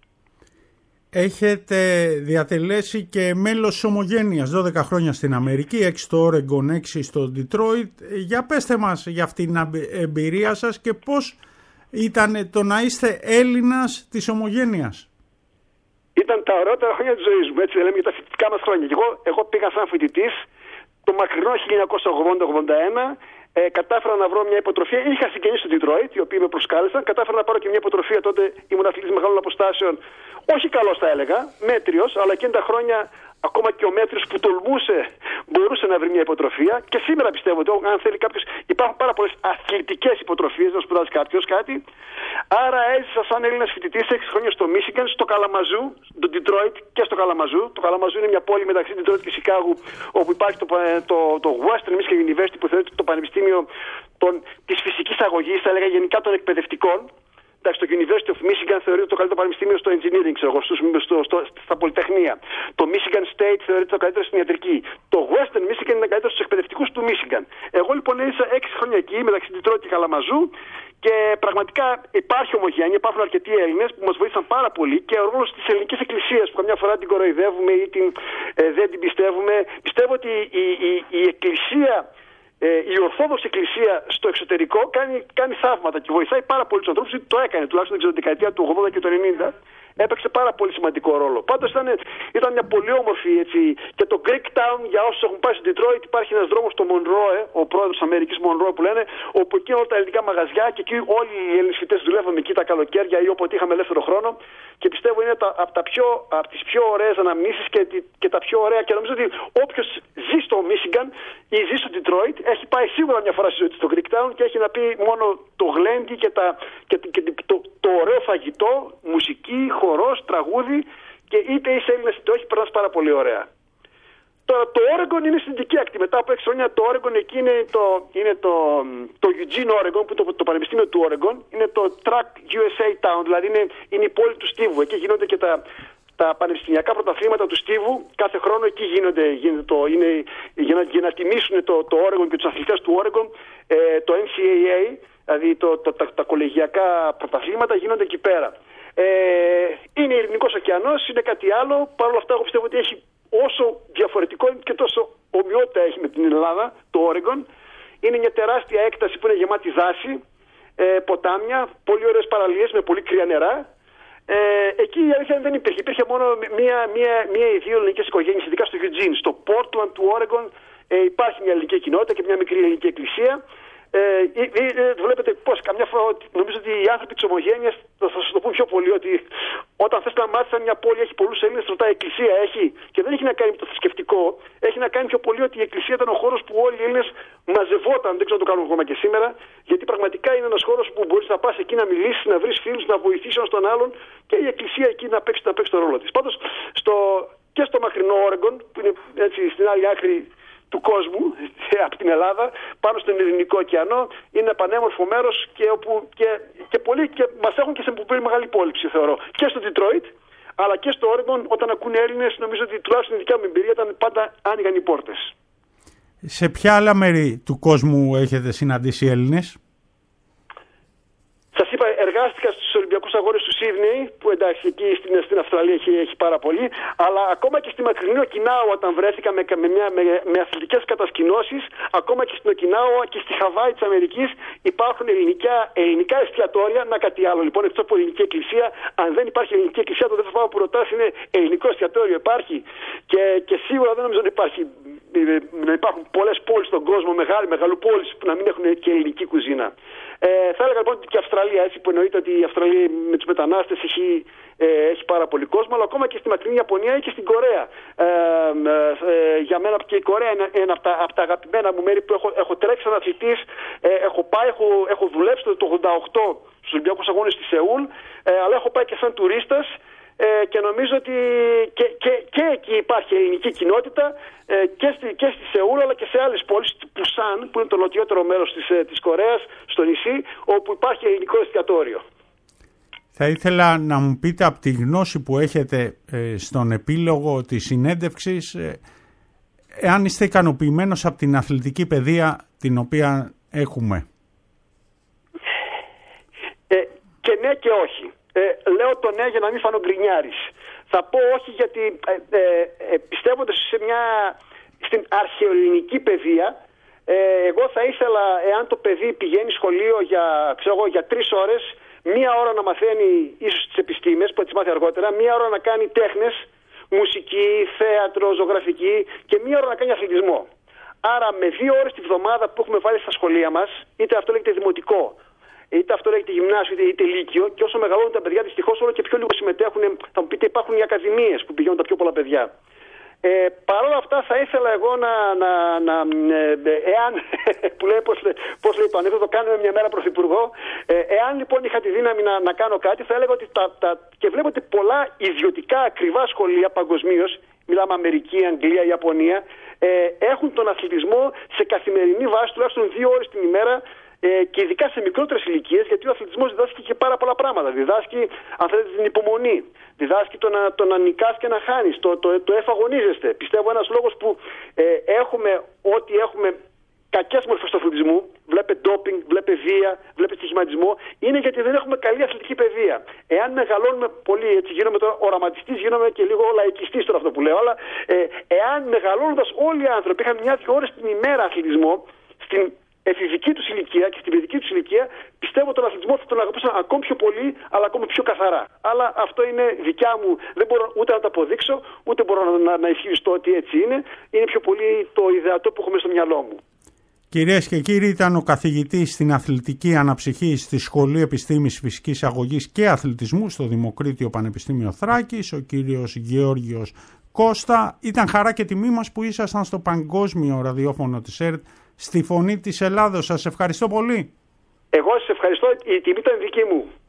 Έχετε διατελέσει και μέλος της Ομογένειας 12 χρόνια στην Αμερική, 6 στο Oregon, 6 στο Detroit. Για πέστε μας για αυτήν την εμπειρία σας και πώς ήταν το να είστε Έλληνας της Ομογένειας. Ήταν τα ωραιότερα χρόνια της ζωής μου, έτσι λέμε, για τα φοιτητικά μας χρόνια. Και εγώ πήγα σαν φοιτητής το μακρινό 1980-81. Κατάφερα να βρω μια υποτροφία. Είχα συγγενείς στο Detroit, οι οποίοι με προσκάλεσαν. Κατάφερα να πάρω και μια υποτροφία. Τότε ήμουν αθλητής μεγάλων αποστάσεων. Όχι καλός, θα έλεγα, μέτριος, αλλά εκείνα τα χρόνια ακόμα και ο μέτριος που τολμούσε μπορούσε να βρει μια υποτροφία. Και σήμερα πιστεύω ότι αν θέλει κάποιος, υπάρχουν πάρα πολλές αθλητικές υποτροφίες να σπουδάζει κάποιος κάτι. Άρα έζησα σαν Έλληνας φοιτητής 6 χρόνια στο Μίσιγκαν, στο Καλαμαζού, στο Detroit και στο Καλαμαζού. Το Καλαμαζού είναι μια πόλη μεταξύ Detroit και Σικάγου, όπου υπάρχει το Western Michigan University, που θεωρείται το πανεπιστήμιο της φυσικής αγωγής, θα έλεγα γενικά των εκπαιδευτικών. Εντάξει, το University of Michigan θεωρείται το καλύτερο πανεπιστήμιο στο engineering, στα πολυτεχνία. Το Michigan State θεωρείται το καλύτερο στην ιατρική. Το Western Michigan είναι καλύτερο στους εκπαιδευτικούς του Michigan. Εγώ λοιπόν έζησα 6 χρόνια εκεί μεταξύ Detroit και Καλαμαζού, και πραγματικά υπάρχει ομογένεια, υπάρχουν αρκετοί Έλληνες που μας βοήθησαν πάρα πολύ, και ο ρόλος της ελληνικής εκκλησίας που καμιά φορά την κοροϊδεύουμε ή δεν την πιστεύουμε. Πιστεύω ότι η εκκλησία, η Ορθόδοξη Εκκλησία στο εξωτερικό κάνει θαύματα και βοηθάει πάρα πολύ τους ανθρώπους. Το έκανε τουλάχιστον την δεκαετία του 80 και του 90. Έπαιξε πάρα πολύ σημαντικό ρόλο. Πάντως ήταν μια πολύ όμορφη, έτσι. Και το Greek Town, για όσους έχουν πάει στο Detroit, υπάρχει ένας δρόμος στο Monroe, ο πρόεδρος της Αμερικής Monroe που λένε, όπου εκεί όλα τα ελληνικά μαγαζιά, και εκεί όλοι οι Έλληνες φοιτητές δουλεύαμε εκεί τα καλοκαίρια ή όποτε είχαμε ελεύθερο χρόνο. Και πιστεύω είναι από τις πιο ωραίες αναμνήσεις και τα πιο ωραία. Και νομίζω ότι όποιος ζει στο Michigan ή ζει στο Detroit έχει πάει σίγουρα μια φορά στη ζωή του στο Greek Town και έχει να πει μόνο το γλέντι και το ωραίο φαγητό, μουσική, χορός, τραγούδι, και είτε είσαι Έλληνας είτε όχι, περνάς πάρα πολύ ωραία. Τώρα το Oregon είναι στην δική ακτή. Μετά από 6 χρόνια το Oregon εκεί είναι το Eugene, Oregon, που είναι το πανεπιστήμιο του Oregon. Είναι το Track USA Town, δηλαδή είναι η πόλη του Στίβου. Εκεί γίνονται και τα πανεπιστημιακά πρωταθλήματα του Στίβου. Κάθε χρόνο εκεί γίνεται για να τιμήσουν το Oregon και τους αθλητές του Oregon, το NCAA, δηλαδή τα κολεγιακά πρωταθλήματα γίνονται εκεί πέρα. Είναι Ειρηνικός ωκεανός, είναι κάτι άλλο. Παρ' όλα αυτά, εγώ πιστεύω ότι έχει όσο διαφορετικό και τόσο ομοιότητα έχει με την Ελλάδα, το Oregon. Είναι μια τεράστια έκταση που είναι γεμάτη δάση, ποτάμια, πολύ ωραίες παραλίες με πολύ κρύα νερά. Εκεί η αλήθεια δεν υπήρχε. Υπήρχε μόνο μία ή δύο ελληνικές οικογένειες, ειδικά στο Eugene. Στο Portland του Oregon υπάρχει μια ελληνική κοινότητα και μια μικρή ελληνική εκκλησία. Βλέπετε πώς καμιά φορά νομίζω ότι οι άνθρωποι της ομογένειας θα σας το πούν πιο πολύ, ότι όταν θες να μάθεις αν μια πόλη έχει πολλούς Έλληνες, ρωτάει η εκκλησία έχει, και δεν έχει να κάνει με το θρησκευτικό, έχει να κάνει πιο πολύ ότι η εκκλησία ήταν ο χώρος που όλοι οι Έλληνες μαζευόταν. Δεν ξέρω αν το κάνουν ακόμα και σήμερα, γιατί πραγματικά είναι ένας χώρος που μπορείς να πας εκεί να μιλήσεις, να βρεις φίλους, να βοηθήσεις ένας τον άλλον, και η εκκλησία εκεί να παίξει το ρόλο της. Πάντως και στο μακρινό Oregon, που είναι έτσι στην άλλη άκρη του κόσμου, από την Ελλάδα, πάνω στον Ειρηνικό ωκεανό, είναι ένα πανέμορφο μέρος και πολλοί και μας έχουν και σε πολύ μεγάλη υπόλοιψη, θεωρώ. Και στο Detroit, αλλά και στο Oregon, όταν ακούνε Έλληνες, νομίζω ότι τουλάχιστον η δικιά μου εμπειρία ήταν πάντα άνοιγαν οι πόρτες. Σε ποια άλλα μέρη του κόσμου έχετε συναντήσει Έλληνες? Σας είπα, εργάστηκα στους Ολυμπιακούς Αγώνες του Σίδνεϊ, που εντάξει εκεί στην Αυστραλία έχει πάρα πολύ, αλλά ακόμα και στη μακρινή Οκινάουα, όταν βρέθηκα με αθλητικές κατασκηνώσεις, ακόμα και στην Οκινάουα και στη Χαβάη της Αμερικής υπάρχουν ελληνικά εστιατόρια. Να κάτι άλλο λοιπόν, εκτός από ελληνική εκκλησία. Αν δεν υπάρχει ελληνική εκκλησία, το δεύτερο πράγμα που ρωτάς είναι ελληνικό εστιατόριο υπάρχει, και σίγουρα δεν νομίζω ότι υπάρχει να υπάρχουν πολλές πόλεις στον κόσμο, μεγαλοπόλεις που να μην έχουν και ελληνική κουζίνα. Θα έλεγα λοιπόν ότι και η Αυστραλία, έτσι που εννοείται ότι η Αυστραλία με τους μετανάστες έχει πάρα πολύ κόσμο, αλλά ακόμα και στη μακρινή Ιαπωνία ή και στην Κορέα. Για μένα και η Κορέα είναι ένα από τα αγαπημένα μου μέρη που έχω τρέξει σαν αθλητής, έχω δουλέψει το 88 στους Ολυμπιακούς Αγώνες στη Σεούλ, αλλά έχω πάει και σαν τουρίστας. Και νομίζω ότι και εκεί υπάρχει ελληνική κοινότητα και στη Σεούλ, αλλά και σε άλλες πόλεις, Πουσάν, που είναι το νοτιότερο μέρος της Κορέας, στο νησί, όπου υπάρχει ελληνικό εστιατόριο. Θα ήθελα να μου πείτε από τη γνώση που έχετε στον επίλογο της συνέντευξης, εάν είστε ικανοποιημένος από την αθλητική παιδεία την οποία έχουμε. Και ναι και όχι. Λέω το ναι για να μην φανώ γκρινιάρης. Θα πω όχι γιατί πιστεύοντας στην αρχαιοελληνική παιδεία, εγώ θα ήθελα, εάν το παιδί πηγαίνει σχολείο για 3 ώρες, 1 ώρα να μαθαίνει ίσως τις επιστήμες που θα τις μάθει αργότερα, 1 ώρα να κάνει τέχνες, μουσική, θέατρο, ζωγραφική και 1 ώρα να κάνει αθλητισμό. Άρα με 2 ώρες τη βδομάδα που έχουμε βάλει στα σχολεία μας, είτε αυτό λέγεται δημοτικό, είτε αυτό λέγεται γυμνάσιο, είτε λύκειο, και όσο μεγαλώνουν τα παιδιά, δυστυχώς όλο και πιο λίγο συμμετέχουν. Θα μου πείτε, υπάρχουν οι ακαδημίες που πηγαίνουν τα πιο πολλά παιδιά. Παρ' όλα αυτά, θα ήθελα εγώ εάν, που λέει, πώς λέει το ανέκδοτο, κάνουμε μια μέρα πρωθυπουργό, εάν λοιπόν είχα τη δύναμη να κάνω κάτι, θα έλεγα ότι και βλέπω ότι πολλά ιδιωτικά ακριβά σχολεία παγκοσμίως, μιλάμε Αμερική, Αγγλία, Ιαπωνία, έχουν τον αθλητισμό σε καθημερινή βάση, τουλάχιστον 2 ώρες την ημέρα, και ειδικά σε μικρότερες ηλικίες, γιατί ο αθλητισμός διδάσκει και πάρα πολλά πράγματα. Διδάσκει, αν θέλετε, την υπομονή. Διδάσκει το να νικάς και να χάνεις. Το εφαγωνίζεστε. Πιστεύω ένας λόγος που έχουμε ό,τι έχουμε κακές μορφές του αθλητισμού, βλέπε ντόπινγκ, βλέπε βία, βλέπε στοιχηματισμό, είναι γιατί δεν έχουμε καλή αθλητική παιδεία. Εάν μεγαλώνουμε πολύ, έτσι γίνομαι τώρα οραματιστής, γίνομαι και λίγο λαϊκιστής τώρα αυτό που λέω, αλλά εάν μεγαλώνοντας όλοι οι άνθρωποι είχαν 1-2 ώρες την ημέρα αθλητισμό, στην εφηβική τους ηλικία και στην παιδική τους ηλικία, πιστεύω τον αθλητισμό θα τον αγαπούσαν ακόμη πιο πολύ, αλλά ακόμη πιο καθαρά. Αλλά αυτό είναι δικιά μου, δεν μπορώ ούτε να το αποδείξω, ούτε μπορώ να ισχυριστώ ότι έτσι είναι. Είναι πιο πολύ το ιδεατό που έχουμε στο μυαλό μου. Κυρίες και κύριοι, ήταν ο καθηγητής στην αθλητική αναψυχή στη Σχολή Επιστήμης Φυσικής Αγωγής και Αθλητισμού στο Δημοκρίτιο Πανεπιστήμιο Θράκης, ο κύριος Γεώργιος Κώστα. Ήταν χαρά και τιμή μας που ήσασταν στο παγκόσμιο ραδιόφωνο της ΕΡΤ, στη Φωνή της Ελλάδος. Σας ευχαριστώ πολύ. Εγώ σας ευχαριστώ, η τιμή ήταν δική μου.